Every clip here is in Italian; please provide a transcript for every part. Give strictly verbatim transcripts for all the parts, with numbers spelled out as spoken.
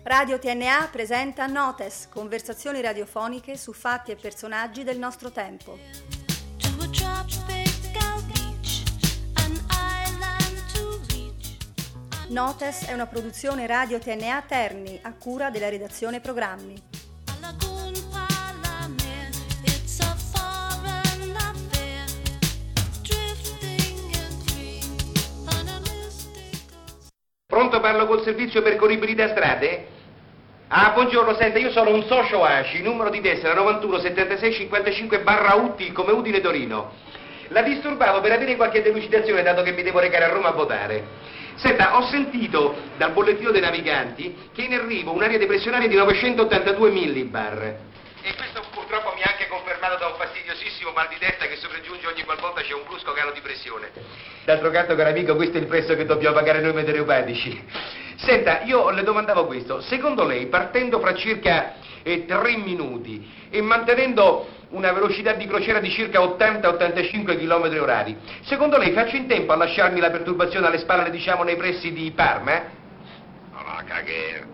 Radio T N A presenta Notes, conversazioni radiofoniche su fatti e personaggi del nostro tempo. Notes è una produzione Radio T N A Terni, a cura della redazione programmi. Pronto, parlo col servizio percorribilità strade? Ah, buongiorno, senta, io sono un socio A C I, numero di tessera novantuno settantasei cinquantacinque barra U T come Udine Torino. La disturbavo per avere qualche delucidazione, dato che mi devo recare a Roma a votare. Senta, ho sentito dal bollettino dei naviganti che in arrivo un'area depressionaria di novecentottantadue millibar. E questo purtroppo mi ha anche confermato da un fastidiosissimo mal di testa che sopraggiunge ogni qualvolta c'è un brusco calo di pressione. D'altro canto, caro amico, questo è il prezzo che dobbiamo pagare noi meteoropatici. Senta, io le domandavo questo. Secondo lei, partendo fra circa eh, tre minuti e mantenendo una velocità di crociera di circa ottanta ottantacinque chilometri orari, secondo lei faccio in tempo a lasciarmi la perturbazione alle spalle, diciamo, nei pressi di Parma? Eh? No, no, caghe.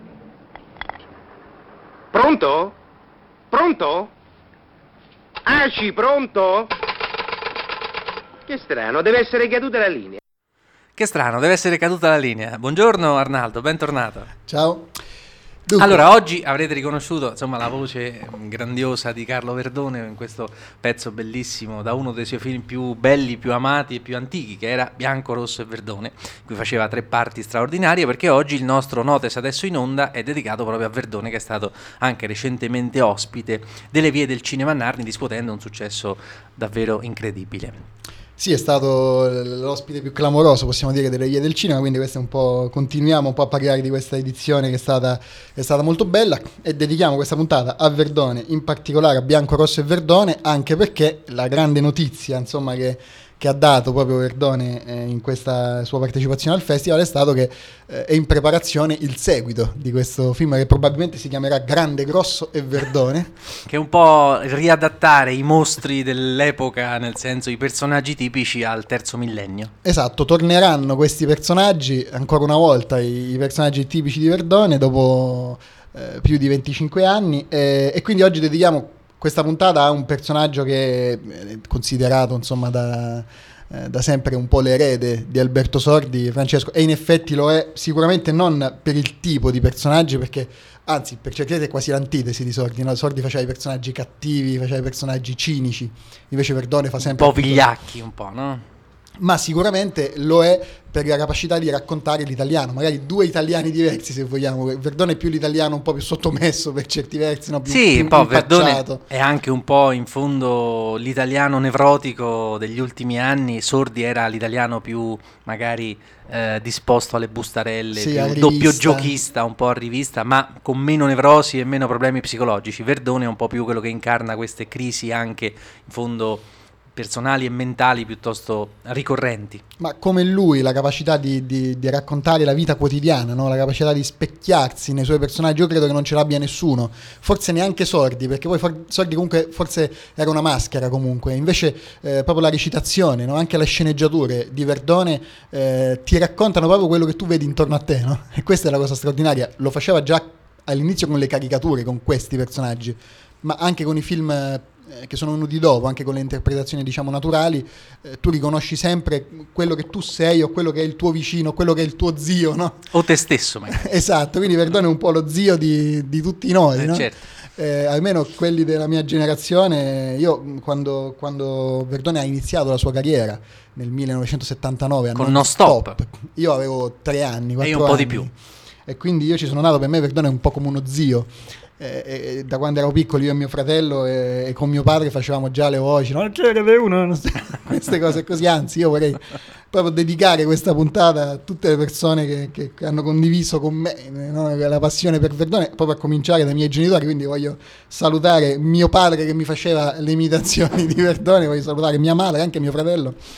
Pronto? Pronto? A C I, pronto? Che strano, deve essere caduta la linea. Che strano, deve essere caduta la linea. Buongiorno Arnaldo, bentornato. Ciao. Dunque. Allora, oggi avrete riconosciuto, insomma, la voce grandiosa di Carlo Verdone in questo pezzo bellissimo da uno dei suoi film più belli, più amati e più antichi, che era Bianco, Rosso e Verdone, in cui faceva tre parti straordinarie, perché oggi il nostro Notes adesso in onda è dedicato proprio a Verdone, che è stato anche recentemente ospite delle vie del cinema a Narni, riscuotendo un successo davvero incredibile. Sì, è stato l'ospite più clamoroso, possiamo dire, delle vie del cinema, quindi questo è un po', continuiamo un po' a parlare di questa edizione che è stata, è stata molto bella, e dedichiamo questa puntata a Verdone, in particolare a Bianco, Rosso e Verdone, anche perché la grande notizia, insomma, che, che ha dato proprio Verdone eh, in questa sua partecipazione al festival è stato che eh, è in preparazione il seguito di questo film, che probabilmente si chiamerà Grande, Grosso e Verdone, che è un po' riadattare i mostri dell'epoca, nel senso i personaggi tipici al terzo millennio. Esatto, torneranno questi personaggi ancora una volta, i, i personaggi tipici di Verdone dopo eh, più di venticinque anni, e, e quindi oggi dedichiamo questa puntata a un personaggio che è considerato, insomma, da, eh, da sempre un po' l'erede di Alberto Sordi, Francesco, e in effetti lo è sicuramente non per il tipo di personaggi, perché anzi per certi versi è quasi l'antitesi di Sordi, no? Sordi faceva i personaggi cattivi, faceva i personaggi cinici, invece Verdone fa sempre un po' vigliacchi, un po', no? Ma sicuramente lo è per la capacità di raccontare l'italiano, magari due italiani diversi, se vogliamo. Verdone è più l'italiano un po' più sottomesso per certi versi, no? più, sì, più un po' impacciato. Verdone è anche un po' in fondo l'italiano nevrotico degli ultimi anni. Sordi era l'italiano più magari eh, disposto alle bustarelle, sì, più doppio giochista, un po' a rivista, ma con meno nevrosi e meno problemi psicologici. Verdone è un po' più quello che incarna queste crisi anche in fondo personali e mentali piuttosto ricorrenti. Ma come lui la capacità di, di, di raccontare la vita quotidiana, no? La capacità di specchiarsi nei suoi personaggi, io credo che non ce l'abbia nessuno, forse neanche Sordi, perché poi for- Sordi comunque forse era una maschera comunque, invece eh, proprio la recitazione, no? Anche le sceneggiature di Verdone eh, ti raccontano proprio quello che tu vedi intorno a te, no? E questa è la cosa straordinaria. Lo faceva già all'inizio con le caricature, con questi personaggi, ma anche con i film eh, che sono venuti dopo, anche con le interpretazioni, diciamo, naturali, eh, tu riconosci sempre quello che tu sei o quello che è il tuo vicino, quello che è il tuo zio, no? O te stesso magari. Esatto, quindi Verdone è un po' lo zio di, di tutti noi, eh, no? Certo. Eh, almeno quelli della mia generazione. Io quando, quando Verdone ha iniziato la sua carriera nel millenovecentosettantanove con Non Stop, Stop, io avevo tre anni, quattro e io un po' anni, di più, e quindi io ci sono nato. Per me Verdone è un po' come uno zio. Eh, eh, da quando ero piccolo io e mio fratello e, e con mio padre facevamo già le voci, no? C'è uno, queste cose così. Anzi, io vorrei proprio dedicare questa puntata a tutte le persone che, che, che hanno condiviso con me, no? La passione per Verdone, proprio a cominciare dai miei genitori. Quindi voglio salutare mio padre che mi faceva le imitazioni di Verdone, voglio salutare mia madre, anche mio fratello.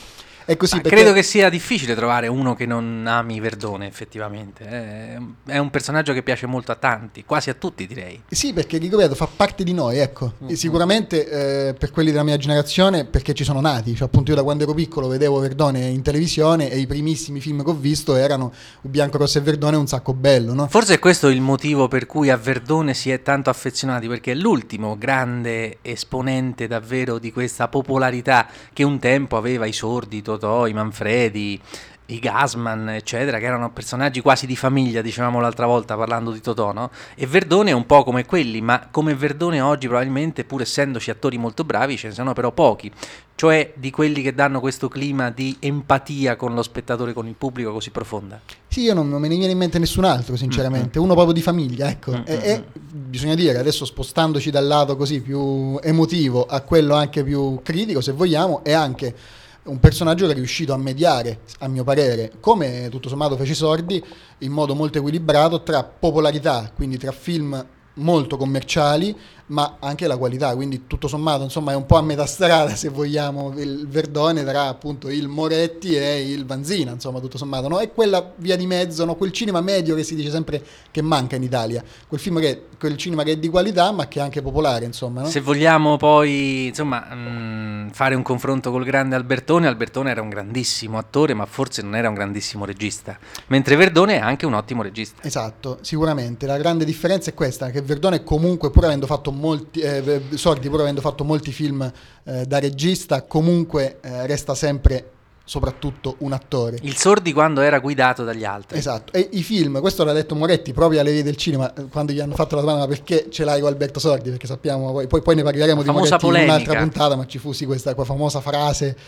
è così. Ma perché... credo che sia difficile trovare uno che non ami Verdone, effettivamente. È, è un personaggio che piace molto a tanti, quasi a tutti direi. Sì, perché ripeto, fa parte di noi, ecco. Mm-hmm. E sicuramente eh, per quelli della mia generazione, perché ci sono nati, cioè appunto io da quando ero piccolo vedevo Verdone in televisione e i primissimi film che ho visto erano Bianco, Rosso e Verdone, Un sacco bello, no? Forse è questo il motivo per cui a Verdone si è tanto affezionati, perché è l'ultimo grande esponente davvero di questa popolarità che un tempo aveva i Sordi, i Totò, i Manfredi, i Gassman, eccetera, che erano personaggi quasi di famiglia, dicevamo l'altra volta parlando di Totò, no? E Verdone è un po' come quelli, ma come Verdone oggi probabilmente, pur essendoci attori molto bravi, ce ne sono però pochi, cioè di quelli che danno questo clima di empatia con lo spettatore, con il pubblico così profonda. Sì, io non, non me ne viene in mente nessun altro, sinceramente, mm-hmm. uno proprio di famiglia, ecco. Mm-hmm. E, e bisogna dire, adesso spostandoci dal lato così più emotivo a quello anche più critico, se vogliamo, è anche un personaggio che è riuscito a mediare, a mio parere, come tutto sommato fece Sordi, in modo molto equilibrato tra popolarità, quindi tra film molto commerciali, ma anche la qualità, quindi tutto sommato insomma è un po' a metà strada, se vogliamo, il Verdone tra appunto il Moretti e il Vanzina, insomma tutto sommato, no? È quella via di mezzo, no? Quel cinema medio che si dice sempre che manca in Italia, quel film che quel cinema che è di qualità ma che è anche popolare, insomma, no? Se vogliamo poi insomma mh, fare un confronto col grande Albertone, Albertone era un grandissimo attore ma forse non era un grandissimo regista, mentre Verdone è anche un ottimo regista. Esatto, sicuramente la grande differenza è questa, che Verdone comunque, pur avendo fatto molti eh, Sordi, pur avendo fatto molti film eh, da regista, comunque eh, resta sempre soprattutto un attore. Il Sordi quando era guidato dagli altri. Esatto, e i film, questo l'ha detto Moretti proprio alle vie del cinema quando gli hanno fatto la domanda ma perché ce l'hai con Alberto Sordi, perché sappiamo poi, poi, poi ne parleremo di Moretti polemica. In un'altra puntata, ma ci fu sì questa qua famosa frase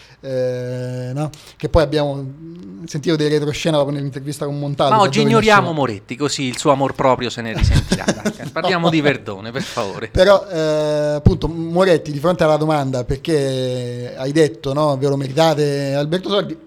eh, no? Che poi abbiamo sentito dei retroscena proprio nell'intervista con Montalvo. Ma oggi ignoriamo Moretti, così il suo amor proprio se ne risentirà. Parliamo no. di Verdone, per favore. Però eh, appunto Moretti, di fronte alla domanda perché hai detto no, ve lo meritate Alberto Sordi,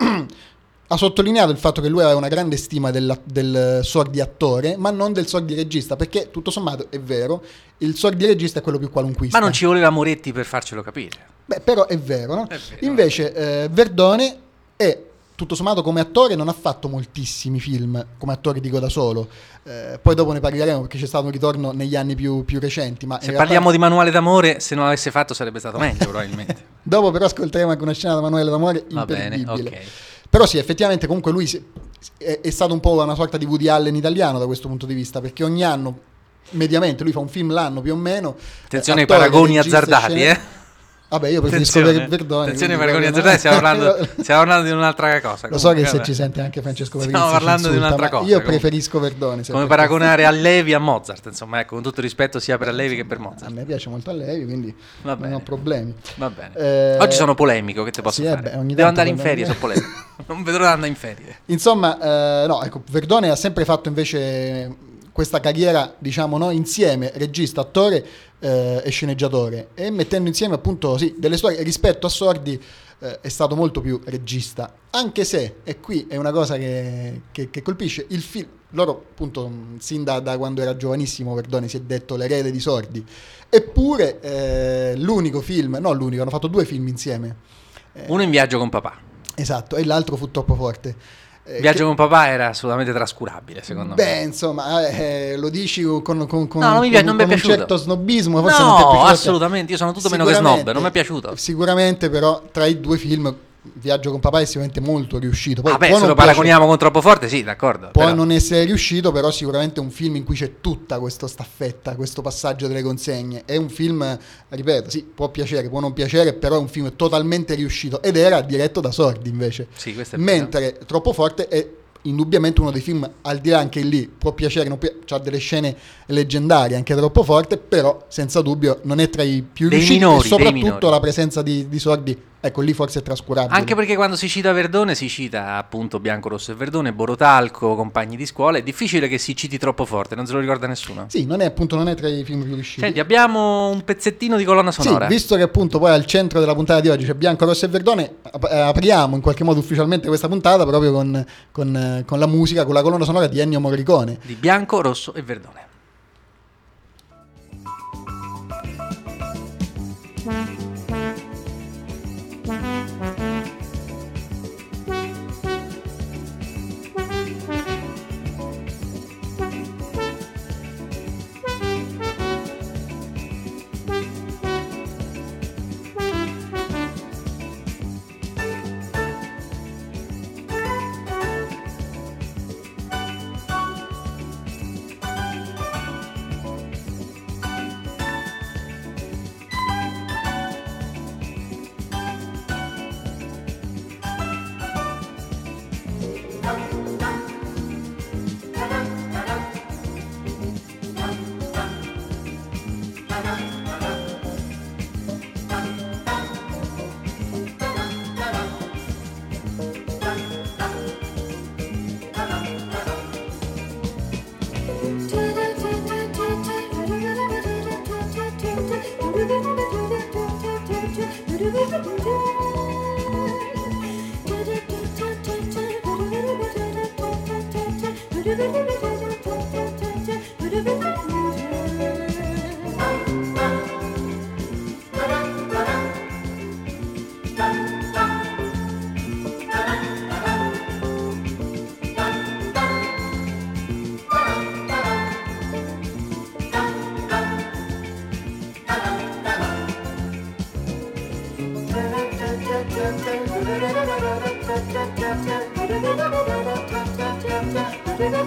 ha sottolineato il fatto che lui aveva una grande stima del, del Sordi attore, ma non del Sordi regista, perché tutto sommato è vero, il Sordi regista è quello più qualunquista. Ma non ci voleva Moretti per farcelo capire. Beh, però è vero, no? È vero. Invece eh, Verdone è tutto sommato come attore non ha fatto moltissimi film, come attore dico da solo, eh, poi dopo ne parleremo perché c'è stato un ritorno negli anni più, più recenti. Ma se parliamo realtà... di Manuale d'amore, se non l'avesse fatto sarebbe stato meglio probabilmente. Dopo però ascolteremo anche una scena da Manuale d'amore Va imperdibile. Bene, okay. Però sì, effettivamente comunque lui si, è, è stato un po' una sorta di Woody Allen italiano da questo punto di vista, perché ogni anno mediamente lui fa un film l'anno più o meno. Attenzione ai paragoni azzardati, scene... eh? Vabbè, io preferisco attenzione, Verdone. Attenzione ai paragoni azzardati, stiamo parlando, stiamo parlando di un'altra cosa. Lo so che se ci sente anche Francesco Vergini stiamo parlando di un'altra cosa. Io preferisco Verdone. Come paragonare a Levi a Mozart, insomma, ecco, con tutto rispetto sia per Levi che per Mozart. A me piace molto a Levi, quindi Va non ho problemi. Va bene. Eh... Oggi sono polemico, che te posso sì, fare? Beh, ogni Devo andare in me... ferie, sono polemico. Non vedrò di andare in ferie. Insomma, eh, no, ecco, Verdone ha sempre fatto invece questa carriera, diciamo, no, insieme regista, attore eh, e sceneggiatore, e mettendo insieme appunto sì, delle storie. Rispetto a Sordi eh, è stato molto più regista, anche se, e qui è una cosa che, che, che colpisce, il film, loro appunto sin da, da quando era giovanissimo Verdone si è detto l'erede di Sordi, eppure eh, l'unico film, no l'unico, hanno fatto due film insieme, eh, uno In viaggio con papà, esatto, e l'altro fu Troppo forte. Viaggio che... con papà era assolutamente trascurabile, secondo Beh, me. Beh, insomma, eh, lo dici con, con, con, no, non mi piace, con, non con mi un certo snobismo, forse no, non ti è piaciuto. Assolutamente, io sono tutto meno che snob, non mi è piaciuto. Sicuramente, però, tra i due film Viaggio con papà è sicuramente molto riuscito. Poi, ah beh, se lo paragoniamo con Troppo forte, sì, d'accordo. Può però. non essere riuscito, però sicuramente è un film in cui c'è tutta questa staffetta, questo passaggio delle consegne. È un film, ripeto, sì, può piacere, può non piacere, però è un film totalmente riuscito. Ed era diretto da Sordi, invece. Sì, questo è Mentre vero. Troppo forte è indubbiamente uno dei film, al di là anche lì, può piacere, non pi- c'ha delle scene leggendarie, anche Troppo forte, però senza dubbio non è tra i più dei riusciti, minori, e soprattutto la presenza di, di Sordi, ecco lì forse è trascurabile. Anche perché quando si cita Verdone si cita appunto Bianco, Rosso e Verdone, Borotalco, Compagni di scuola, è difficile che si citi Troppo forte, non se lo ricorda nessuno. Sì, non è appunto non è tra i film più riusciti. Senti, abbiamo un pezzettino di colonna sonora. Sì, visto che appunto poi al centro della puntata di oggi c'è Bianco, Rosso e Verdone, ap- apriamo in qualche modo ufficialmente questa puntata proprio con, con, con la musica, con la colonna sonora di Ennio Morricone. Di Bianco, Rosso e Verdone.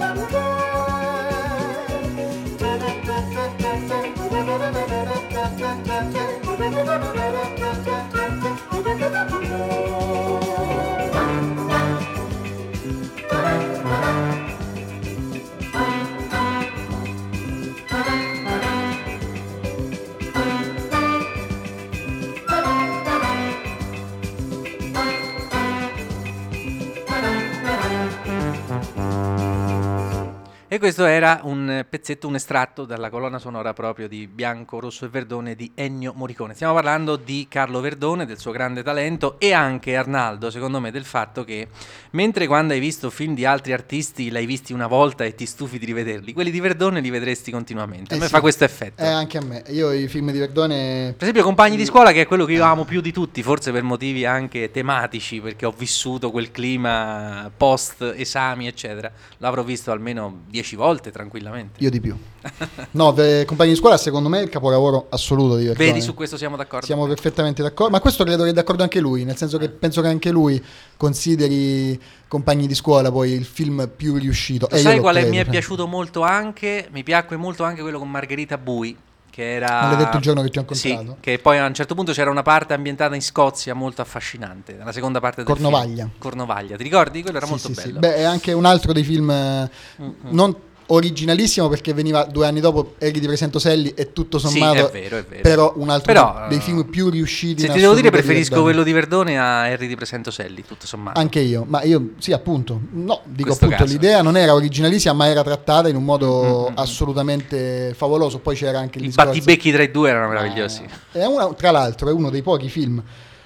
E questo era un pezzetto, un estratto dalla colonna sonora proprio di Bianco, Rosso e Verdone di Ennio Morricone. Stiamo parlando di Carlo Verdone, del suo grande talento, e anche, Arnaldo, secondo me, del fatto che mentre quando hai visto film di altri artisti l'hai visti una volta e ti stufi di rivederli, quelli di Verdone li vedresti continuamente. A Eh me sì. fa questo effetto. Eh, anche a me. Io i film di Verdone... Per esempio Compagni di scuola, che è quello che io amo più di tutti, forse per motivi anche tematici, perché ho vissuto quel clima post esami eccetera, l'avrò visto almeno dieci volte tranquillamente. Io di più. No, per Compagni di scuola secondo me è il capolavoro assoluto di Verdone. Vedi, su questo siamo d'accordo. Siamo perfettamente d'accordo, ma questo credo che è d'accordo anche lui, nel senso che penso che anche lui consideri Compagni di scuola poi il film più riuscito. Lo E io sai lo quale credo, mi è cioè. piaciuto molto anche? Mi piacque molto anche quello con Margherita Bui, che era... Maledetto il giorno che ti ho incontrato. Sì, che poi a un certo punto c'era una parte ambientata in Scozia molto affascinante, la seconda parte del Cornovaglia. film. Cornovaglia, ti ricordi? Quello era Sì, molto sì, sì. bello. Beh, è anche un altro dei film eh, non originalissimo, perché veniva due anni dopo Eri di Presentoselli e tutto sommato sì, è vero, è vero. però un altro Però, dei film più riusciti se in ti devo dire, assoluto di preferisco Verdone. quello di Verdone a Harry di Presentoselli, tutto sommato. Anche io, ma io sì, appunto, no, dico Questo appunto, caso. l'idea non era originalissima, ma era trattata in un modo Mm-hmm. assolutamente favoloso. Poi c'era anche il I discorso... battibecchi tra i due erano meravigliosi. Eh, È una, tra l'altro è uno dei pochi film,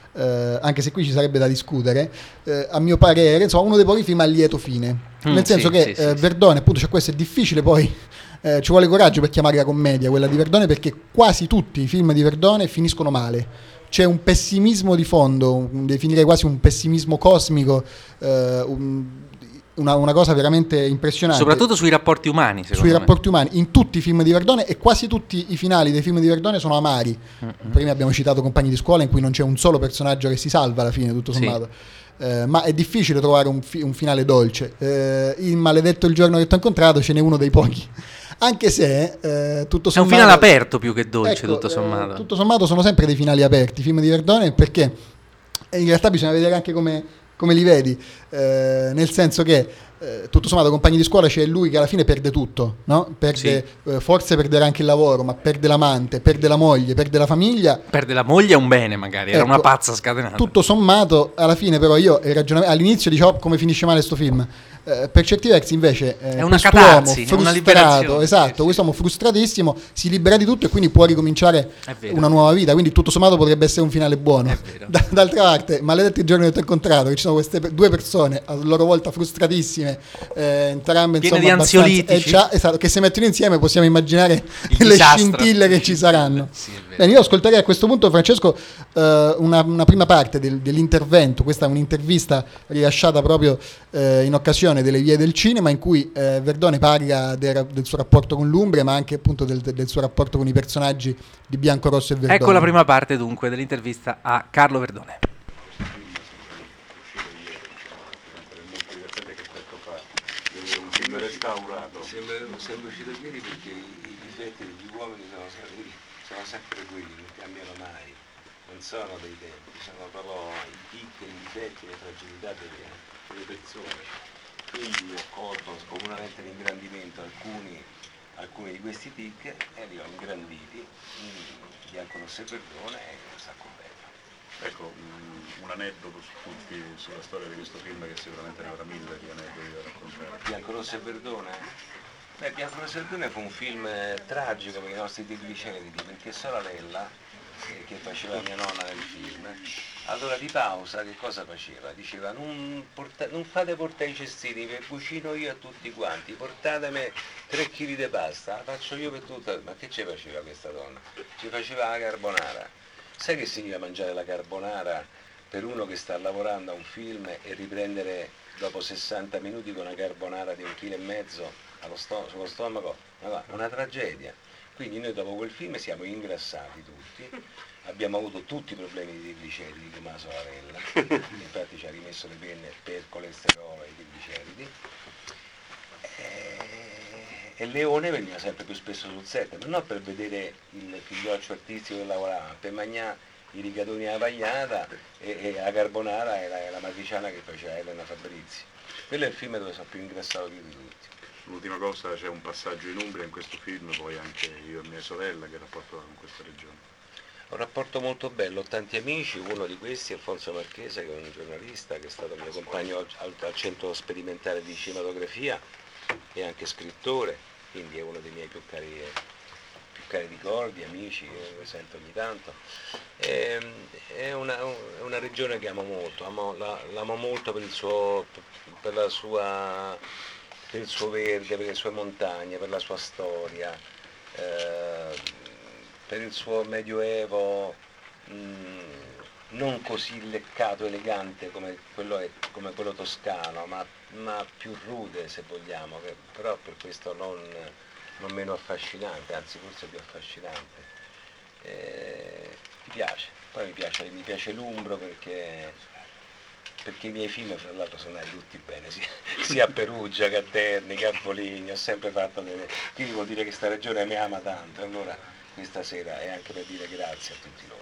eh, anche se qui ci sarebbe da discutere, eh, a mio parere, insomma, uno dei pochi film a lieto fine. Mm, Nel senso sì, che sì, sì, eh, sì. Verdone, appunto, cioè questo è difficile poi, eh, ci vuole coraggio per chiamare la commedia quella di Verdone, perché quasi tutti i film di Verdone finiscono male. C'è un pessimismo di fondo, un- definirei quasi un pessimismo cosmico, eh, un- una, una cosa veramente impressionante. Soprattutto sui rapporti umani, secondo Sui me. rapporti umani, in tutti i film di Verdone, e quasi tutti i finali dei film di Verdone sono amari. Prima abbiamo citato Compagni di scuola, in cui non c'è un solo personaggio che si salva alla fine, tutto Sì. sommato. Eh, ma è difficile trovare un, fi- un finale dolce. Eh, in Maledetto il giorno che ti ho incontrato ce n'è uno dei pochi. Anche se eh, tutto È un sommato... finale aperto più che dolce, Ecco, tutto sommato. eh, tutto sommato sono sempre dei finali aperti i film di Verdone, perché in realtà bisogna vedere anche come, come li vedi, eh, nel senso che eh, tutto sommato Compagni di scuola c'è lui che alla fine perde tutto, no? Perde, eh, forse perderà anche il lavoro, ma perde l'amante, perde la moglie, perde la famiglia. Perde la moglie è un bene, magari, era Ecco, una pazza scatenata. Tutto sommato, alla fine però io il ragionamento, all'inizio dicevo, "Oh, come finisce male sto film". Eh, per certi versi invece eh, È una quest'uomo catarsi, è una frustrato, liberazione, esatto, sì, sì. quest'uomo frustratissimo si libera di tutto e quindi può ricominciare È vero. una nuova vita, quindi tutto sommato potrebbe essere un finale buono. È vero. Da- d'altra parte, Maledetti il giorno che ti ho incontrato, che ci sono queste pe- due persone a loro volta frustratissime, eh, entrambe Piene insomma di abbastanza- ansiolitici. eh, già, esatto, che se mettono insieme possiamo immaginare Il le disastro. scintille che ci saranno. Sì, è vero. Bene, io ascolterei a questo punto, Francesco, eh, una, una prima parte del- dell'intervento. Questa è un'intervista rilasciata proprio eh, in occasione delle Vie del Cinema, in cui eh, Verdone parla del, del suo rapporto con l'Umbria, ma anche appunto del, del suo rapporto con i personaggi di Bianco, Rosso e Verdone. Ecco la prima parte dunque dell'intervista a Carlo Verdone. Un film restaurato. Sembra, sembra uscito ieri perché i, i difetti degli uomini sono, sempre- sono sempre quelli, non cambiano mai, non sono dei tempi, sono però i piccoli difetti, le fragilità delle, delle persone. Quindi ho colto comunemente l'ingrandimento alcuni, alcuni di questi tic e li ho ingranditi in Bianco, Rosso e Verdone e un sacco bello. Ecco, un, un aneddoto su tutti, sulla storia di questo film, che sicuramente ne avrà mille di aneddoti da raccontare. Bianco, Rosso e Verdone? Beh, Bianco, Rosso e Verdone fu un film eh, tragico per i nostri trigliceridi, perché Sorella, eh, che faceva mia nonna nel film, allora di pausa che cosa faceva? Diceva non, porta- non fate portare i cestini, vi cucino io a tutti quanti, portatemi tre chili di pasta, la faccio io per tutta... Ma che ci faceva questa donna? Ci faceva la carbonara. Sai che significa mangiare la carbonara per uno che sta lavorando a un film e riprendere dopo sessanta minuti con una carbonara di un chilo e mezzo allo sto- sullo stomaco? Ma va, una tragedia. Quindi noi dopo quel film siamo ingrassati tutti, abbiamo avuto tutti i problemi di trigliceridi di Tommaso Varella, infatti ci ha rimesso le penne per colesterolo e trigliceridi. E Leone veniva sempre più spesso sul set, ma non per vedere il figlioccio artistico che lavorava, per mangiare i rigatoni alla pagliata e, e la carbonara e la, e la matriciana che faceva Elena Fabrizi. Quello è il film dove sono più ingrassato più di tutti. L'ultima cosa, c'è un passaggio in Umbria in questo film, poi anche io e mia sorella, che rapporto con questa regione? Ho un rapporto molto bello, ho tanti amici, uno di questi è Alfonso Marchesa, che è un giornalista, che è stato mio compagno al, al Centro Sperimentale di Cinematografia e anche scrittore, quindi è uno dei miei più cari, più cari ricordi, amici, che sento ogni tanto. E, è, una, è una regione che amo molto, amo, la, l'amo molto per, il suo, per, la sua, per il suo verde, per le sue montagne, per la sua storia, eh, per il suo medioevo mh, non così leccato, elegante come quello, è, come quello toscano, ma, ma più rude se vogliamo, che, però per questo non, non meno affascinante, anzi forse più affascinante. Eh, mi piace, poi mi piace, mi piace l'Umbro perché, perché i miei film fra l'altro sono andati tutti bene, sia, sia a Perugia che a Terni che a Foligno, ho sempre fatto delle... quindi vuol dire che sta regione mi ama tanto, allora questa sera è anche per dire grazie a tutti loro.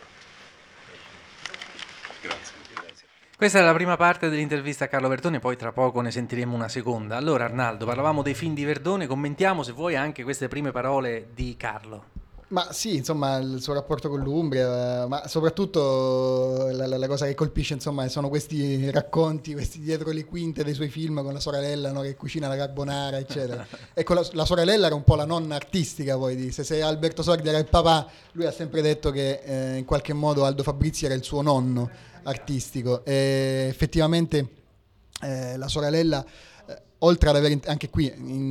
Grazie. Grazie. Questa è la prima parte dell'intervista a Carlo Verdone, poi tra poco ne sentiremo una seconda. Allora Arnaldo, parlavamo dei film di Verdone, commentiamo se vuoi anche queste prime parole di Carlo. Ma sì, insomma, il suo rapporto con l'Umbria, ma soprattutto la, la, la cosa che colpisce, insomma, sono questi racconti, questi dietro le quinte dei suoi film con la sorella, no, che cucina la carbonara, eccetera. Ecco, la, la sorella era un po' la nonna artistica, poi di, se, se Alberto Sordi era il papà, lui ha sempre detto che eh, in qualche modo Aldo Fabrizi era il suo nonno artistico, e effettivamente eh, la sorella, oltre ad avere anche qui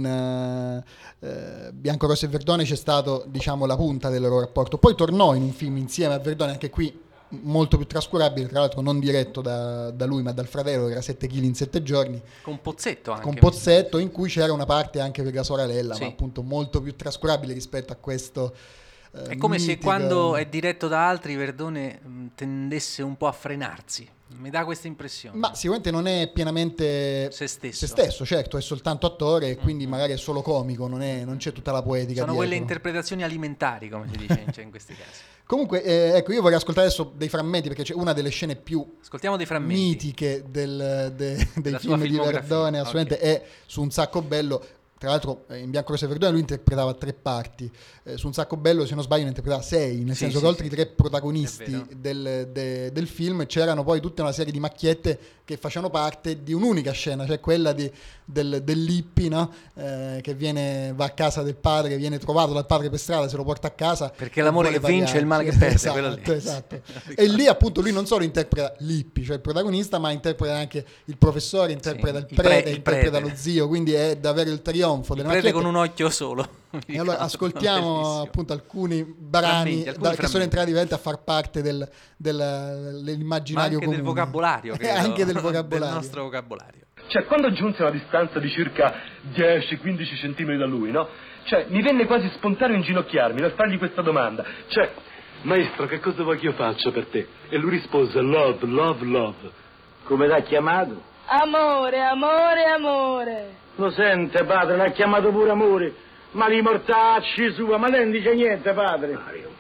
in uh, uh, Bianco, Rosso e Verdone c'è stato, diciamo, la punta del loro rapporto. Poi tornò in un film insieme a Verdone, anche qui molto più trascurabile, tra l'altro non diretto da, da lui ma dal fratello, che era sette chili in sette giorni, con Pozzetto anche, con Pozzetto, in cui c'era una parte anche per la sorella, sì, ma appunto molto più trascurabile rispetto a questo. Uh, è come mitico... se quando è diretto da altri Verdone mh, tendesse un po' a frenarsi. Mi dà questa impressione. Ma sicuramente non è pienamente se stesso, se stesso certo, è soltanto attore e quindi mm-hmm. magari è solo comico, non, è, non c'è tutta la poetica sono dietro. Quelle interpretazioni alimentari, come si dice in, in questi casi. Comunque, eh, ecco, io vorrei ascoltare adesso dei frammenti, perché c'è una delle scene più Ascoltiamo dei frammenti mitiche del, de, dei film di Verdone, assolutamente, okay. È Su un sacco bello. Tra l'altro in Bianco, Rosso e Verdone lui interpretava tre parti, eh, Su un sacco bello, se non sbaglio, ne interpretava sei, nel sì, senso sì, che oltre i sì. tre protagonisti del, de, del film c'erano poi tutta una serie di macchiette che facevano parte di un'unica scena, cioè quella di, del, dell'hippie, no? eh, che viene, va a casa del padre, viene trovato dal padre per strada, se lo porta a casa. Perché l'amore che vince è il male che perde. Esatto, quello lì. esatto. E lì appunto lui non solo interpreta l'hippie, cioè il protagonista, ma interpreta anche il professore, interpreta sì, il prete, pre- il interpreta prete. Lo zio, quindi è davvero il trionfo il delle prete macchiette. Con un occhio solo. E allora ascoltiamo appunto alcuni brani frammenti, alcuni da, frammenti. che sono entrati veramente a far parte del, del, dell'immaginario anche comune. del vocabolario, credo, anche del vocabolario. del nostro vocabolario. Cioè, quando giunse a una distanza di circa dieci quindici centimetri da lui, no? Cioè, mi venne quasi spontaneo inginocchiarmi per fargli questa domanda. Cioè, maestro, che cosa vuoi che io faccia per te? E lui rispose, love, love, love. Come l'ha chiamato? Amore, amore, amore. Lo sente, padre, l'ha chiamato pure amore. Ma li mortacci sua, ma lei non dice niente, padre.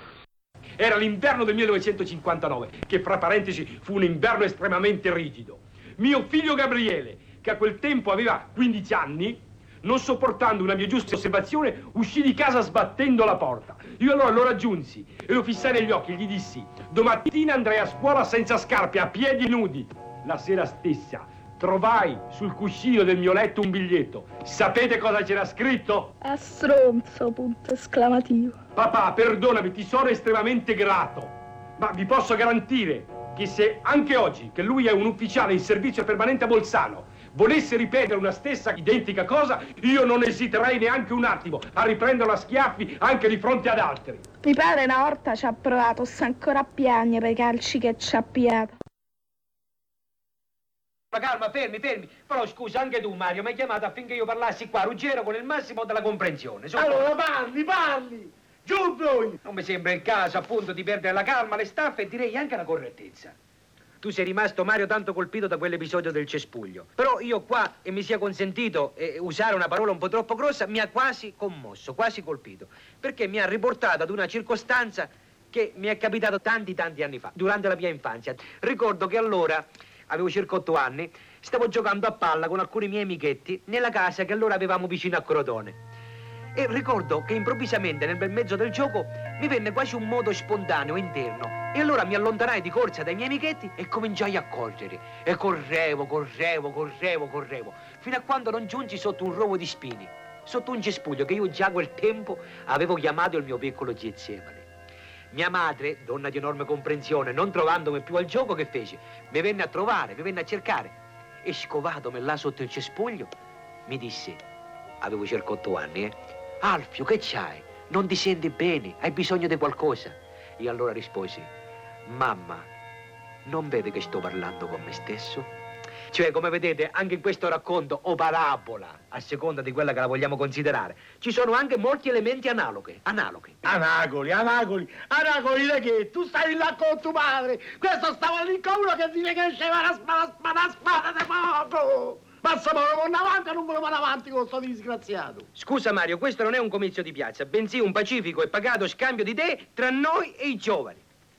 Era l'inverno del millenovecentocinquantanove, che fra parentesi fu un inverno estremamente rigido. Mio figlio Gabriele, che a quel tempo aveva quindici anni, non sopportando una mia giusta osservazione, uscì di casa sbattendo la porta. Io allora lo raggiunsi e lo fissai negli occhi e gli dissi: domattina andrai a scuola senza scarpe, a piedi nudi. La sera stessa trovai sul cuscino del mio letto un biglietto. Sapete cosa c'era scritto? A stronzo, punto esclamativo. Papà, perdonami, ti sono estremamente grato, ma vi posso garantire che se anche oggi, che lui è un ufficiale in servizio permanente a Bolzano, volesse ripetere una stessa identica cosa, io non esiterei neanche un attimo a riprenderlo a schiaffi anche di fronte ad altri. Mi pare una volta ci ha provato, sta ancora a piangere per i calci che ci ha piato. Ma calma, fermi, fermi. Però scusa, anche tu, Mario, mi hai chiamato affinché io parlassi qua, Ruggero, con il massimo della comprensione. Sono... Allora parli, parli! Giù voi! Non mi sembra il caso, appunto, di perdere la calma, le staffe e direi anche la correttezza. tu sei rimasto, Mario, tanto colpito da quell'episodio del cespuglio. Però io qua, e mi sia consentito eh, usare una parola un po' troppo grossa, mi ha quasi commosso, quasi colpito, perché mi ha riportato ad una circostanza che mi è capitato tanti tanti anni fa, durante la mia infanzia. Ricordo che allora, avevo circa otto anni, stavo giocando a palla con alcuni miei amichetti nella casa che allora avevamo vicino a Crotone. E ricordo che improvvisamente nel bel mezzo del gioco mi venne quasi un moto spontaneo interno. E allora mi allontanai di corsa dai miei amichetti e cominciai a correre. E correvo, correvo, correvo, correvo, fino a quando non giunsi sotto un rovo di spini, sotto un cespuglio che io già a quel tempo avevo chiamato il mio piccolo Getsemane. Mia madre, donna di enorme comprensione, non trovandomi più al gioco, che fece? Mi venne a trovare, mi venne a cercare. E scovatomi là sotto il cespuglio, mi disse, avevo circa otto anni, eh? Alfio, che c'hai? Non ti senti bene? Hai bisogno di qualcosa? E allora risposi, mamma, non vede che sto parlando con me stesso? Cioè, come vedete, anche in questo racconto o parabola, a seconda di quella che la vogliamo considerare, ci sono anche molti elementi analoghi. Analoghi. Anagoli, anagoli, anagoli da che? Tu stai là con tuo padre. Questo stava lì con uno che dice che sceva la spada, spada, spada di fuoco. Ma se me lo vanno avanti, non me lo vanno avanti con sto disgraziato. Scusa Mario, questo non è un comizio di piazza, bensì un pacifico e pagato scambio di idee tra noi e i giovani.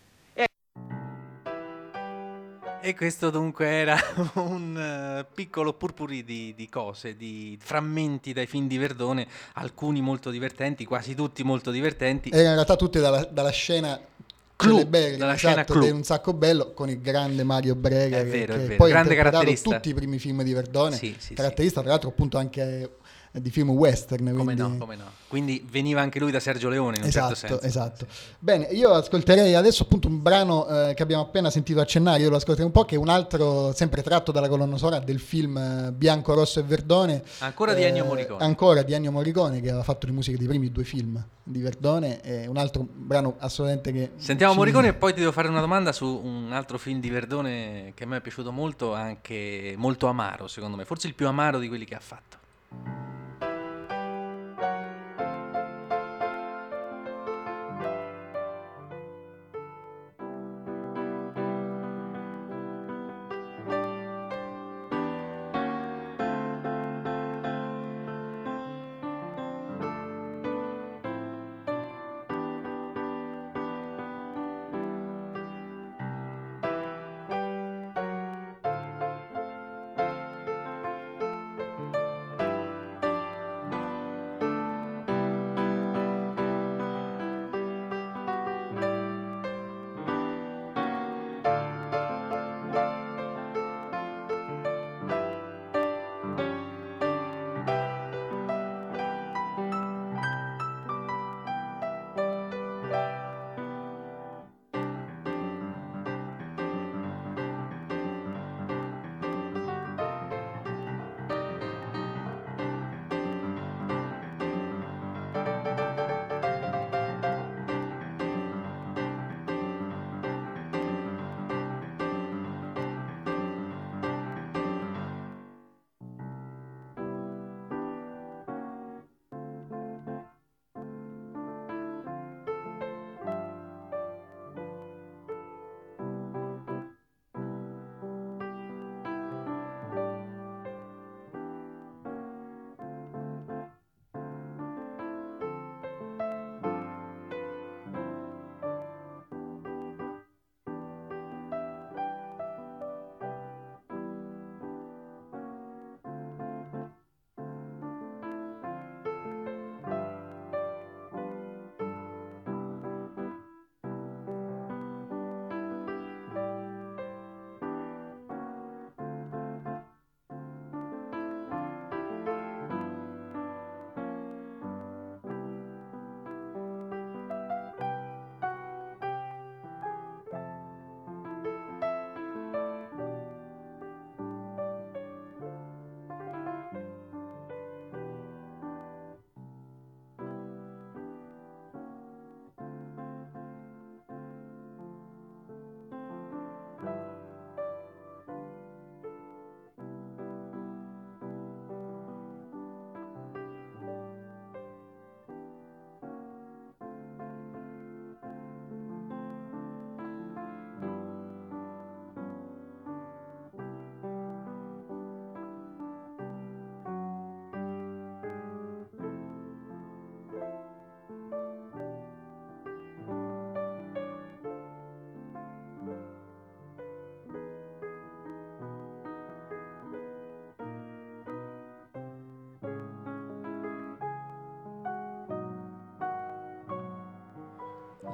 E questo dunque era un uh, piccolo purpurì di, di cose, di frammenti dai film di Verdone, alcuni molto divertenti, quasi tutti molto divertenti. E in realtà tutti dalla, dalla scena Clou, celeberrima, dalla esatto, scena Clou. di Un sacco bello, con il grande Mario Brega, È che, vero, è che vero. poi Grande ha interpretato caratterista. tutti i primi film di Verdone, Sì, sì, caratterista tra l'altro appunto anche di film western. Come quindi... no, come no. Quindi veniva anche lui da Sergio Leone in un Esatto, certo senso. esatto. Bene, io ascolterei adesso appunto un brano eh, che abbiamo appena sentito accennare, io lo ascolterei un po', che è un altro, sempre tratto dalla colonna sonora del film eh, Bianco, Rosso e Verdone. Ancora di Ennio Morricone. Ancora di Ennio Morricone, che aveva fatto le musiche dei primi due film di Verdone, è un altro brano assolutamente che... Sentiamo ci- Morricone e poi ti devo fare una domanda su un altro film di Verdone che a me è piaciuto molto, anche molto amaro secondo me, forse il più amaro di quelli che ha fatto.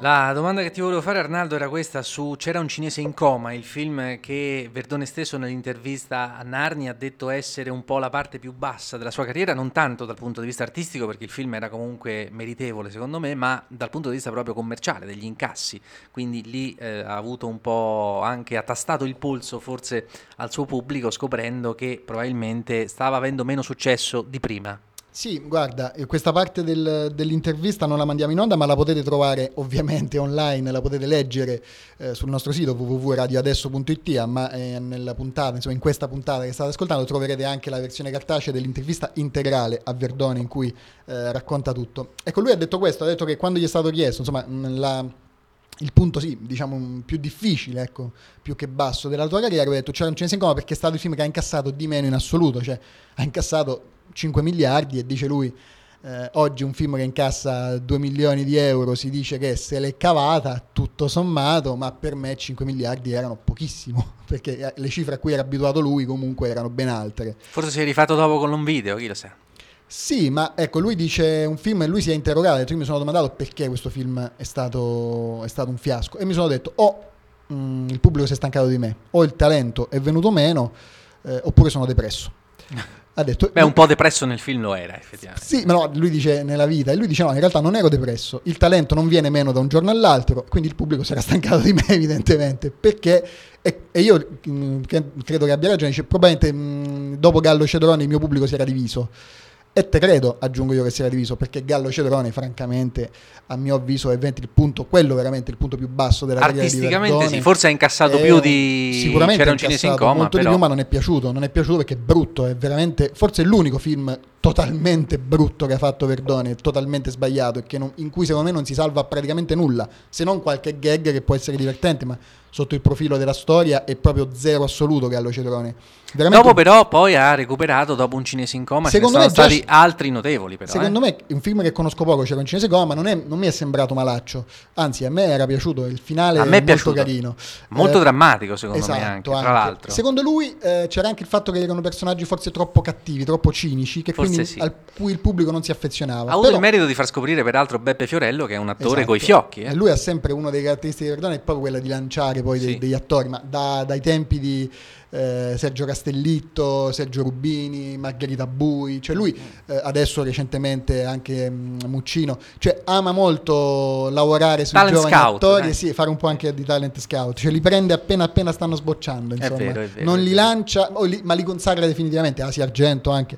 La domanda che ti volevo fare, Arnaldo, era questa su C'era un cinese in coma, il film che Verdone stesso nell'intervista a Narni ha detto essere un po' la parte più bassa della sua carriera, non tanto dal punto di vista artistico, perché il film era comunque meritevole secondo me, ma dal punto di vista proprio commerciale, degli incassi. Quindi lì eh, ha avuto un po' anche, ha tastato il polso forse al suo pubblico, scoprendo che probabilmente stava avendo meno successo di prima. Sì, guarda, questa parte del, dell'intervista non la mandiamo in onda, ma la potete trovare ovviamente online, la potete leggere eh, sul nostro sito w w w punto radio adesso punto i t, ma eh, nella puntata, insomma in questa puntata che state ascoltando troverete anche la versione cartacea dell'intervista integrale a Verdone in cui eh, racconta tutto. Ecco, lui ha detto questo, ha detto che quando gli è stato chiesto, insomma, la... il punto sì, diciamo più difficile, ecco, più che basso della tua carriera, ho detto C'era un cinese in coma perché è stato il film che ha incassato di meno in assoluto, cioè ha incassato cinque miliardi e dice lui eh, oggi un film che incassa due milioni di euro si dice che se l'è cavata tutto sommato, ma per me cinque miliardi erano pochissimo perché le cifre a cui era abituato lui comunque erano ben altre. Forse si è rifatto dopo con un video, chi lo sa. Sì, ma ecco, lui dice un film e lui si è interrogato, io mi sono domandato perché questo film è stato, è stato un fiasco e mi sono detto o oh, mm, il pubblico si è stancato di me, o il talento è venuto meno, eh, oppure sono depresso. Ha detto, beh, un po' depresso nel film lo era effettivamente. Sì, ma no, lui dice nella vita, e lui dice no, in realtà non ero depresso, il talento non viene meno da un giorno all'altro, quindi il pubblico si era stancato di me evidentemente, perché, e, e io mh, credo che abbia ragione, dice probabilmente mh, dopo Gallo Cedrone il mio pubblico si era diviso. E te credo, aggiungo io, che si era diviso, perché Gallo Cedrone francamente a mio avviso è il punto, quello veramente il punto più basso della carriera di Verdone. Artisticamente sì, forse ha incassato più di sicuramente C'era un cinese in coma, molto però... di più, ma non è piaciuto, non è piaciuto perché è brutto, è veramente, forse è l'unico film totalmente brutto che ha fatto Verdone, totalmente sbagliato e che non, in cui secondo me non si salva praticamente nulla, se non qualche gag che può essere divertente, ma sotto il profilo della storia è proprio zero assoluto Gallo Cedrone. Veramente... Dopo però poi ha recuperato dopo un cinese in coma, secondo ce ne sono me stati già... altri notevoli però. Secondo eh. me è un film che conosco poco, C'era un cinese in coma, ma non, è, non mi è sembrato malaccio, anzi a me era piaciuto, il finale a me è molto piaciuto. carino. Molto eh, drammatico secondo esatto, me anche, anche, tra l'altro. Secondo lui eh, c'era anche il fatto che erano personaggi forse troppo cattivi, troppo cinici, che forse quindi sì. al cui il pubblico non si affezionava. Ha avuto però... il merito di far scoprire peraltro Beppe Fiorello, che è un attore esatto. coi fiocchi. Eh. E lui ha sempre una delle caratteristiche di Verdone, è proprio quella di lanciare poi dei, sì. degli attori, ma da, dai tempi di eh, Sergio Castellitto, Sergio Rubini, Margherita Bui, cioè lui eh, adesso recentemente anche mh, Muccino, cioè ama molto lavorare sui talent giovani scout, attori eh. e sì, fare un po' anche di talent scout, cioè li prende appena appena stanno sbocciando, insomma. È vero, è vero, non è li vero. lancia, o li, ma li consagra definitivamente, Asia Argento anche.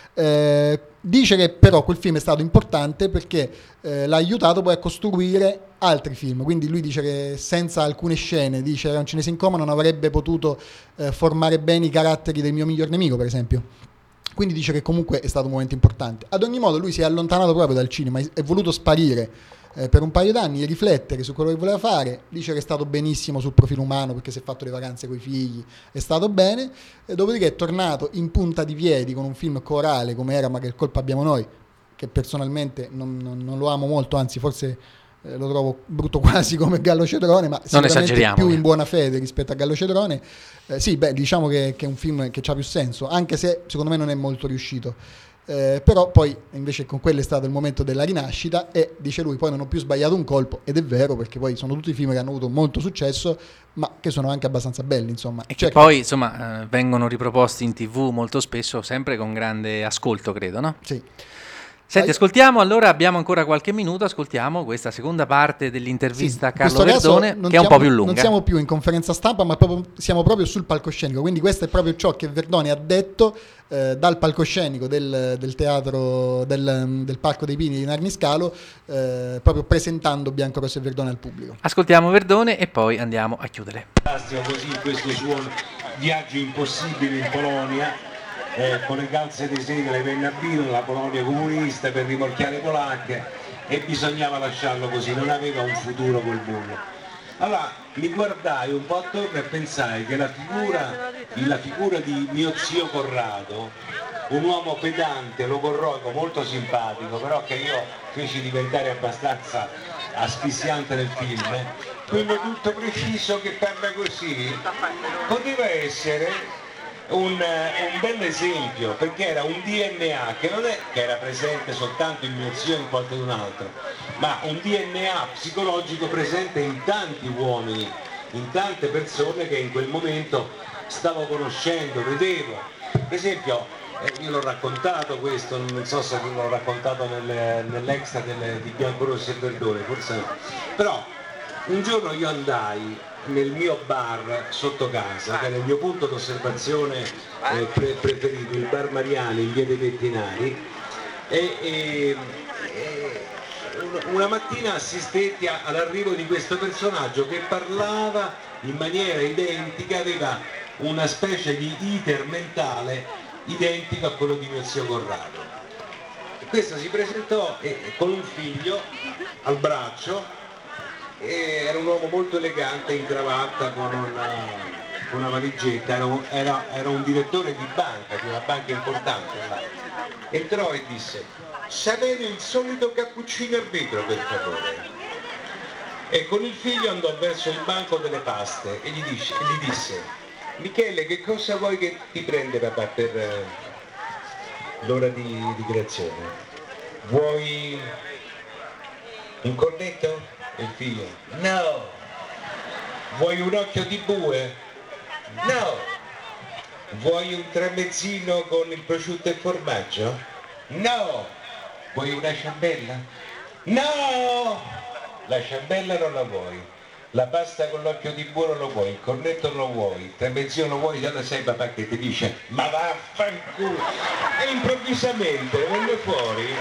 Eh, dice che però quel film è stato importante perché eh, l'ha aiutato poi a costruire altri film, quindi lui dice che senza alcune scene di C'era un cinese in coma non avrebbe potuto eh, formare bene i caratteri del mio miglior nemico, per esempio. Quindi dice che comunque è stato un momento importante. Ad ogni modo lui si è allontanato proprio dal cinema, è voluto sparire eh, per un paio d'anni e riflettere su quello che voleva fare. Dice che è stato benissimo sul profilo umano perché si è fatto le vacanze coi figli, è stato bene, e dopodiché è tornato in punta di piedi con un film corale come era Ma che colpa abbiamo noi, che personalmente non, non, non lo amo molto, anzi forse eh, lo trovo brutto quasi come Gallo Cedrone, ma non sicuramente più eh. in buona fede rispetto a Gallo Cedrone. Eh, sì, beh, diciamo che, che è un film che ha più senso, anche se secondo me non è molto riuscito. Eh, però poi invece con quello è stato il momento della rinascita e dice lui poi non ho più sbagliato un colpo, ed è vero perché poi sono tutti film che hanno avuto molto successo ma che sono anche abbastanza belli, insomma, e cioè, che poi insomma eh, vengono riproposti in tv molto spesso, sempre con grande ascolto, credo, no? Sì. Senti, ascoltiamo, allora abbiamo ancora qualche minuto, ascoltiamo questa seconda parte dell'intervista sì, a Carlo Verdone, che è un po' più lunga. Non siamo più in conferenza stampa, ma proprio, siamo proprio sul palcoscenico, quindi questo è proprio ciò che Verdone ha detto eh, dal palcoscenico del, del teatro del, del Parco dei Pini di Narni Scalo, eh, proprio presentando Biancorosso e Verdone al pubblico. Ascoltiamo Verdone e poi andiamo a chiudere. Fantastico così questo suo viaggio impossibile in Polonia. Eh, con le calze di seta, le penne a vino, la Polonia comunista per rimorchiare polacche, e bisognava lasciarlo così, non aveva un futuro quel mondo. Allora mi guardai un po' attorno e pensai che la figura, la figura di mio zio Corrado, un uomo pedante, logorroico, molto simpatico, però che io feci diventare abbastanza asfissiante nel film, quello tutto preciso che parla così, poteva essere Un, un bel esempio, perché era un D N A che non è che era presente soltanto in mio zio e in qualcun altro, ma un D N A psicologico presente in tanti uomini, in tante persone che in quel momento stavo conoscendo, vedevo. Per esempio, eh, io l'ho raccontato questo, non so se l'ho raccontato nel, nell'extra delle, di Bianco, Rosso e Verdone, forse no. Però un giorno io andai nel mio bar sotto casa, che era il mio punto d'osservazione eh, pre- preferito, il bar Mariani in via dei Vettinari, e, e, e una mattina assistetti a, all'arrivo di questo personaggio che parlava in maniera identica, aveva una specie di iter mentale identico a quello di mio zio Corrado. E questo si presentò e, con un figlio al braccio, e era un uomo molto elegante in cravatta con una, con una valigetta, era un, era, era un direttore di banca, di una banca importante. Entrò e disse: sapete il solito cappuccino al vetro, per favore. E con il figlio andò verso il banco delle paste e gli, dice, e gli disse: Michele, che cosa vuoi che ti prende papà per eh, l'ora di, di creazione? Vuoi un cornetto? E il figlio: no. Vuoi un occhio di bue? No. Vuoi un tramezzino con il prosciutto e formaggio? No. Vuoi una ciambella? No. La ciambella non la vuoi, la pasta con l'occhio di bue non lo vuoi, il cornetto non lo vuoi, il tramezzino lo vuoi, già lo sai papà che ti dice ma vaffanculo. E improvvisamente venne fuori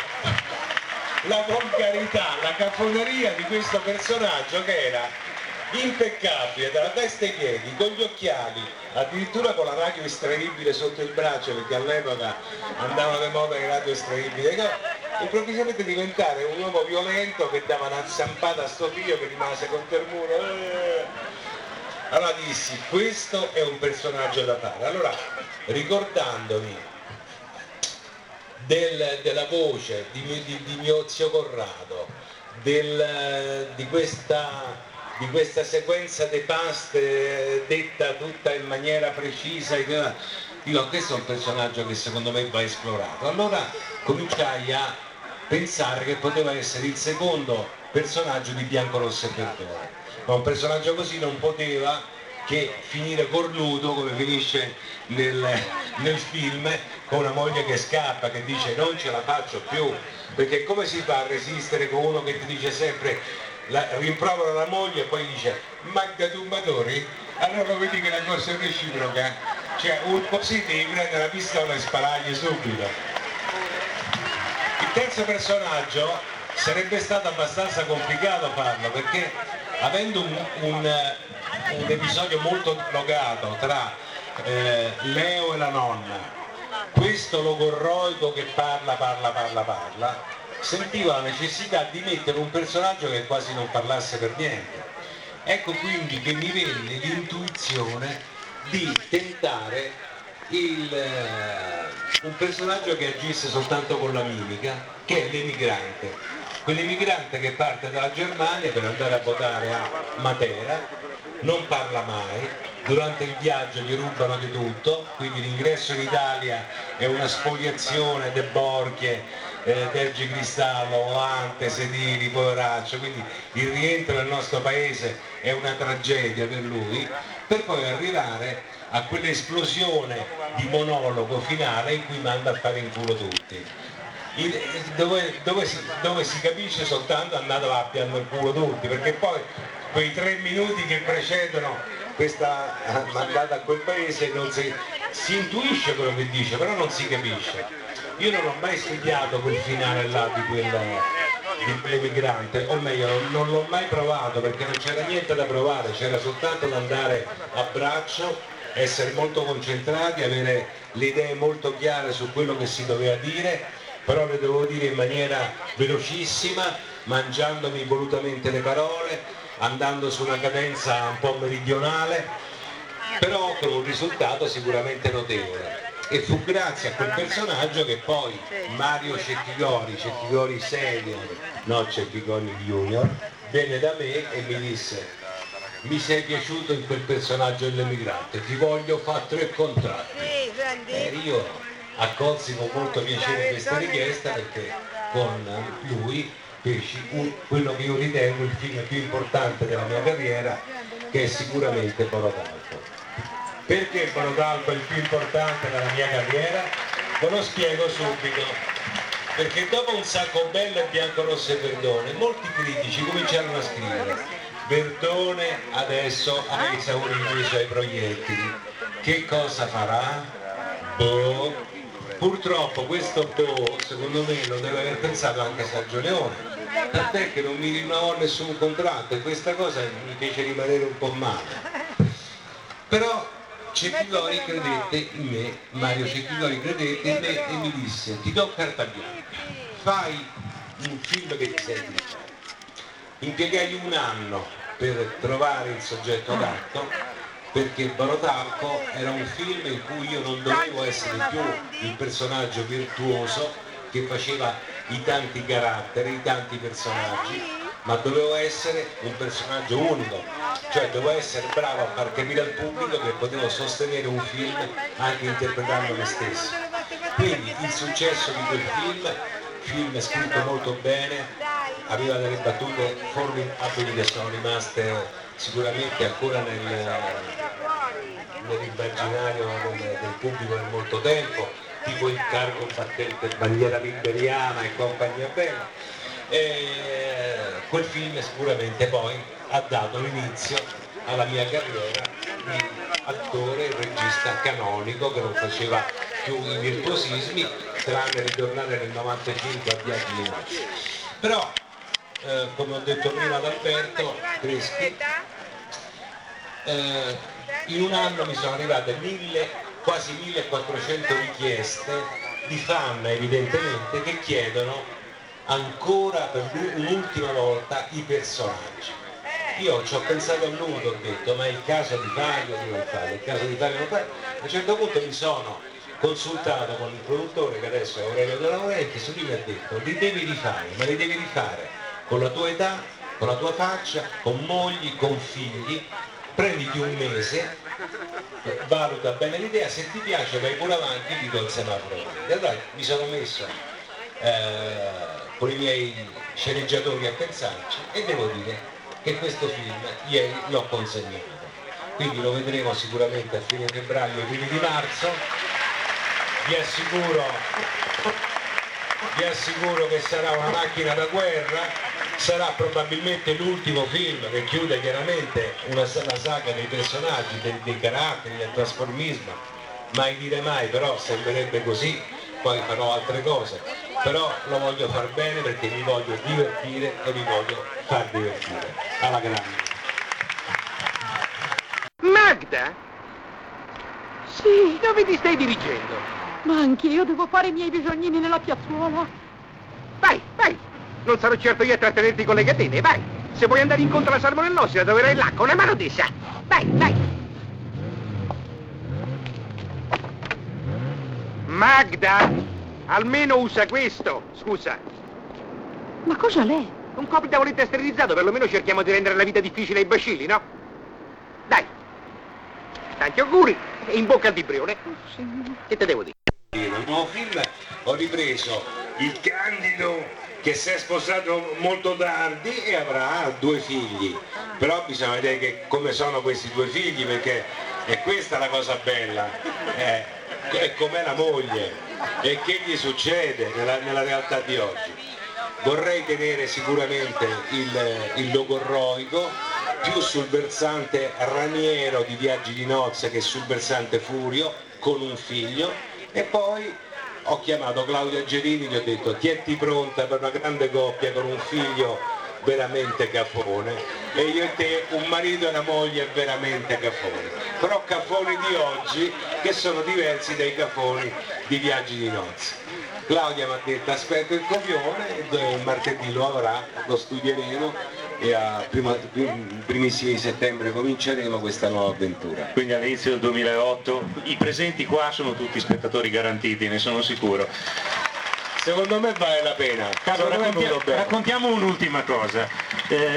la volgarità, la cafoneria di questo personaggio che era impeccabile dalla testa ai piedi, con gli occhiali, addirittura con la radio estraibile sotto il braccio, perché all'epoca andava di moda le radio estraibili, no? Improvvisamente diventare un uomo violento che dava una zampata a sto figlio che rimase contro il muro. Eh. Allora dissi, questo è un personaggio da fare. Allora, ricordandomi del, della voce di, di, di mio zio Corrado, del, di questa di questa sequenza di paste detta tutta in maniera precisa, dico, questo è un personaggio che secondo me va esplorato. Allora cominciai a pensare che poteva essere il secondo personaggio di Bianco, Rosso e Verdone, ma un personaggio così non poteva che finire cornuto come finisce nel, nel film, con una moglie che scappa, che dice non ce la faccio più, perché come si fa a resistere con uno che ti dice sempre La, rimprovera la moglie e poi dice manca tu matori? Allora vedi che la cosa è reciproca, cioè un così devi prendere la pistola e sparargli subito. Il terzo personaggio sarebbe stato abbastanza complicato farlo, perché avendo un, un, un episodio molto logato tra eh, Leo e la nonna, questo logorroico che parla parla parla parla, sentiva la necessità di mettere un personaggio che quasi non parlasse per niente. Ecco quindi che mi venne l'intuizione di tentare il, uh, un personaggio che agisse soltanto con la mimica, che è l'emigrante. Quell'emigrante che parte dalla Germania per andare a votare a Matera, non parla mai, durante il viaggio gli rubano di tutto, quindi l'ingresso in Italia è una spoliazione de borchie, Eh, tergicristallo, volante, sedili, poveraccio, quindi il rientro nel nostro paese è una tragedia per lui, per poi arrivare a quell'esplosione di monologo finale in cui manda a fare in culo tutti. Il, dove, dove, si, dove si capisce soltanto andando a piano il culo tutti, perché poi quei tre minuti che precedono questa mandata a quel paese non si, si intuisce quello che dice, però non si capisce. Io non ho mai studiato quel finale là di quel, di quell'emigrante, o meglio non, non l'ho mai provato, perché non c'era niente da provare, c'era soltanto da andare a braccio, essere molto concentrati, avere le idee molto chiare su quello che si doveva dire, però le dovevo dire in maniera velocissima, mangiandomi volutamente le parole, andando su una cadenza un po' meridionale, però con un risultato sicuramente notevole. E fu grazie a quel personaggio che poi Mario Cecchigori, Cecchigori senior, no Cecchigori junior, venne da me e mi disse: mi sei piaciuto in quel personaggio dell'emigrante, ti voglio fare tre contratti. E io accolsi con molto piacere questa richiesta, perché con lui feci un, quello che io ritengo il film più importante della mia carriera, che è sicuramente Borodalco. Perché Borodalco è il più importante della mia carriera? Ve lo spiego subito. Perché dopo Un sacco bello e Bianco, rosso e Verdone, molti critici cominciarono a scrivere: Verdone adesso ha esaurito i suoi proiettili, che cosa farà? Boh. Purtroppo questo boh, secondo me, lo deve aver pensato anche Sergio Leone, tant'è che non mi rinnovò nessun contratto, e questa cosa mi fece rimanere un po' male. Però Cecchigori credette in me, Mario Cecchigori credette in me e mi disse: ti do carta bianca, fai un film che ti senti di fare. Impiegai un anno per trovare il soggetto adatto, perché Borodalco era un film in cui io non dovevo essere più il personaggio virtuoso che faceva i tanti caratteri, i tanti personaggi, ma dovevo essere un personaggio unico, cioè dovevo essere bravo a far capire al pubblico che potevo sostenere un film anche interpretando me stesso. Quindi il successo di quel film, film scritto molto bene, aveva delle battute formidabili che sono rimaste sicuramente ancora nel, nell'immaginario del, del pubblico per molto tempo, tipo Il cargo battente, Bandiera liberiana e compagnia bella. E quel film sicuramente poi ha dato l'inizio alla mia carriera di attore e regista canonico, che non faceva più i virtuosismi, tranne ritornare nel novantacinque a Viaggi di Nozze. Però eh, come ho detto prima ad Alberto Crespi, eh, in un anno mi sono arrivate mille, quasi millequattrocento richieste di fan, evidentemente, che chiedono ancora per un'ultima volta i personaggi. Io ci ho pensato a lungo, ho detto ma è il caso di farlo, di non farlo, è il caso di farlo, di non farlo. A un certo punto mi sono consultato con il produttore, che adesso è Aurelio De Laurentiis, lui mi ha detto li devi rifare, ma li devi rifare con la tua età, con la tua faccia, con mogli, con figli, prenditi un mese, valuta bene l'idea, se ti piace vai pure avanti, ti do il semaforo. E allora mi sono messo eh, con i miei sceneggiatori a pensarci, e devo dire che questo film ieri l'ho consegnato. Quindi lo vedremo sicuramente a fine febbraio e primi di marzo. Vi assicuro, vi assicuro che sarà una macchina da guerra, sarà probabilmente l'ultimo film che chiude chiaramente una, la saga dei personaggi, dei, dei caratteri, del trasformismo. Mai dire mai, però sembrerebbe così, poi farò altre cose. Però lo voglio far bene perché mi voglio divertire e mi voglio far divertire. Alla grande. Magda? Sì. Dove ti stai dirigendo? Ma anch'io devo fare i miei bisognini nella piazzuola. Vai, vai! Non sarò certo io a trattenerti con le catene, vai! Se vuoi andare incontro alla salmonellosi, troverai là con una mano tesa. Vai, vai! Magda! Almeno usa questo, scusa. Ma cosa lei? Un copy tavoletta sterilizzato, perlomeno cerchiamo di rendere la vita difficile ai bacilli, no? Dai! Tanti auguri e in bocca al vibrione. Oh, che te devo dire? Nel nuovo film ho ripreso il Candido che si è sposato molto tardi e avrà due figli, però bisogna vedere che, come sono questi due figli, perché è questa la cosa bella, eh, è com'è la moglie e che gli succede nella, nella realtà di oggi. Vorrei tenere sicuramente il, il logorroico più sul versante raniero di Viaggi di Nozze che sul versante furio, con un figlio. E poi ho chiamato Claudia Gerini, gli ho detto tienti pronta per una grande coppia con un figlio veramente cafone, e io e te un marito e una moglie veramente cafoni, però cafoni di oggi che sono diversi dai cafoni di Viaggi di Nozze. Claudia mi ha detto aspetta il copione, il martedì lo avrà, lo studieremo e a prima, primissimi di settembre cominceremo questa nuova avventura. Quindi all'inizio del duemilaotto i presenti qua sono tutti spettatori garantiti, ne sono sicuro. Secondo me vale la pena. Carlo, raccontia- raccontiamo un'ultima cosa. Eh,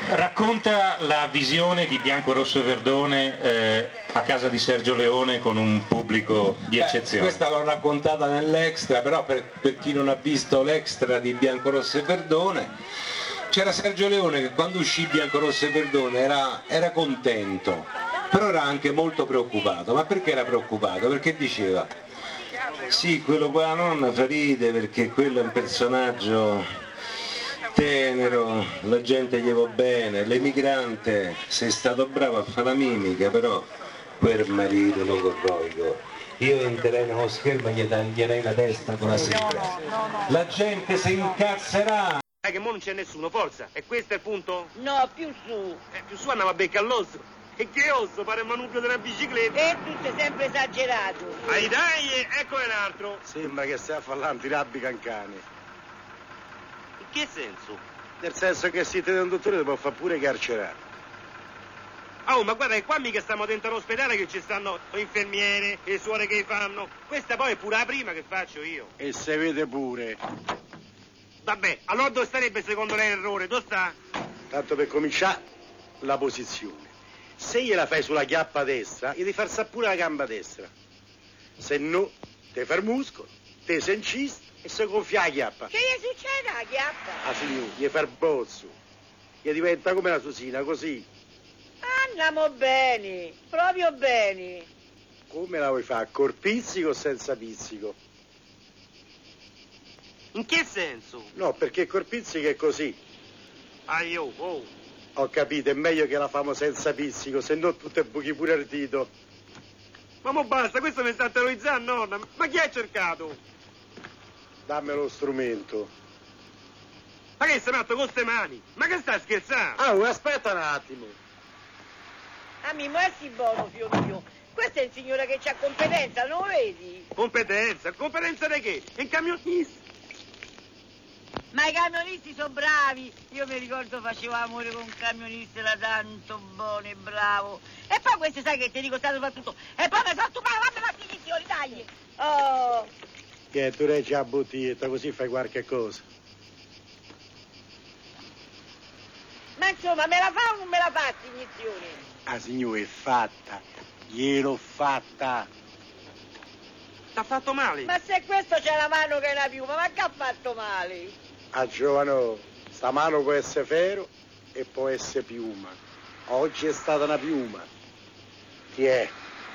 Racconta la visione di Bianco, Rosso e Verdone eh, a casa di Sergio Leone con un pubblico di eccezione. Beh, questa l'ho raccontata nell'extra, però per, per chi non ha visto l'extra di Bianco, Rosso e Verdone, c'era Sergio Leone che quando uscì Bianco, Rosso e Verdone era, era contento, però era anche molto preoccupato. Ma perché era preoccupato? Perché diceva, sì, quello con la nonna fa ride perché quello è un personaggio tenero, la gente gli va bene, l'emigrante sei stato bravo a fare la mimica, però quel marito lo corroico, io entrerei nello schermo e gli taglierei la testa con la sigla, la gente si incazzerà. Dai che mo non c'è nessuno, forza, e questo è il punto? No, più su. Eh, più su andava a becca all'osso. E che osso, pare il manubrio della bicicletta. E tu sei sempre esagerato. Ai dai, ecco un altro. Sembra che stai a fare l'antirabbi cancani. In che senso? Nel senso che se te da un dottore ti può fare pure carcerare. Oh, ma guarda che qua mica stiamo dentro all'ospedale che ci stanno le infermiere, le suore che fanno. Questa poi è pure la prima che faccio io. E se vede pure. Vabbè, allora dove starebbe secondo lei l'errore? Dove sta? Tanto per cominciare, la posizione. Se gliela fai sulla chiappa destra, gli devi far sapere pure la gamba destra. Se no, te fai il muscolo, te sei incisto e si gonfia la chiappa. Che gli succede alla chiappa? Ah signore, gli fa il bozzo. Gli diventa come la susina, così. Andiamo bene, proprio bene. Come la vuoi fare? Col pizzico o senza pizzico? In che senso? No, perché col pizzico è così. Ah, io, oh. Ho capito, è meglio che la famo senza pizzico, se no tu te buchi pure il dito. Ma mo basta, questo mi sta terrorizzando, nonna. Ma chi hai cercato? Dammi lo strumento. Ma che sei matto con ste mani? Ma che stai scherzando? Ah, oh, aspetta un attimo. Ah, mi muovi buono, figlio mio. Questo è il signore che c'ha competenza, non lo vedi? Competenza? Competenza di che? È un camionista. Ma i camionisti sono bravi. Io mi ricordo facevo amore con un camionista, era tanto buono e bravo. E poi questo sai che ti dico sta soprattutto. E poi mi sono tu fammi la finizione, dai. Oh. Che tu reggi la bottiglietta, così fai qualche cosa. Ma insomma, me la fa o non me la fa iniezione? Ah signore, è fatta. Gliel'ho fatta. T'ha fatto male? Ma se questo c'è la mano che è una piuma, ma che ha fatto male? Ah giovano, sta mano può essere ferro e può essere piuma. Oggi è stata una piuma. Chi è?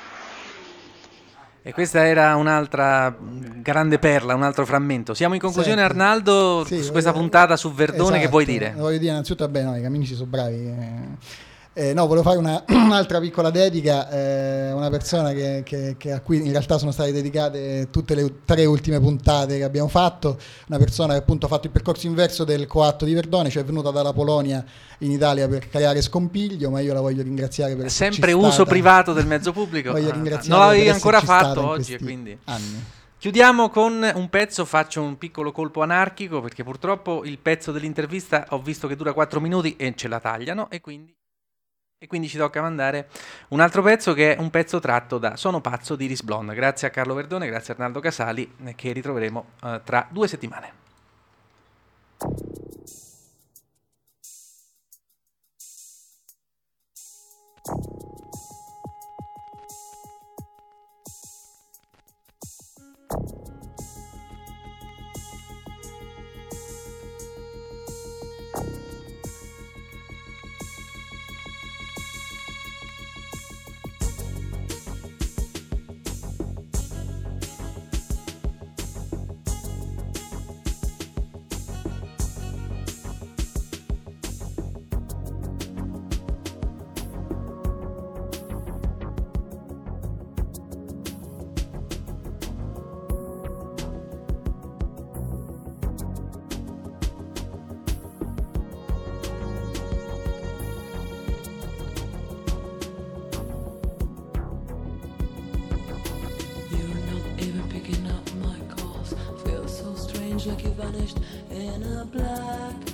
E questa era un'altra grande perla, un altro frammento. Siamo in conclusione, Senti, Arnaldo, sì, su questa voglio, puntata su Verdone, esatto, che vuoi dire? Voglio dire innanzitutto, vabbè, no, i camminici sono bravi. Eh. Eh, no, volevo fare una, un'altra piccola dedica, eh, una persona che, che, che a cui in realtà sono state dedicate tutte le tre ultime puntate che abbiamo fatto, una persona che appunto ha fatto il percorso inverso del coatto di Verdone, cioè è venuta dalla Polonia in Italia per creare scompiglio, ma io la voglio ringraziare per esserci sempre uso stata. privato del mezzo pubblico. Voglio ah, ringraziare non l'avevi per ancora fatto in oggi, quindi anni. Chiudiamo con un pezzo, faccio un piccolo colpo anarchico perché purtroppo il pezzo dell'intervista ho visto che dura quattro minuti e ce la tagliano e quindi E quindi ci tocca mandare un altro pezzo che è un pezzo tratto da Sono pazzo di Iris Blonde. Grazie a Carlo Verdone, grazie a Arnaldo Casali, che ritroveremo uh, tra due settimane. Like you vanished in a black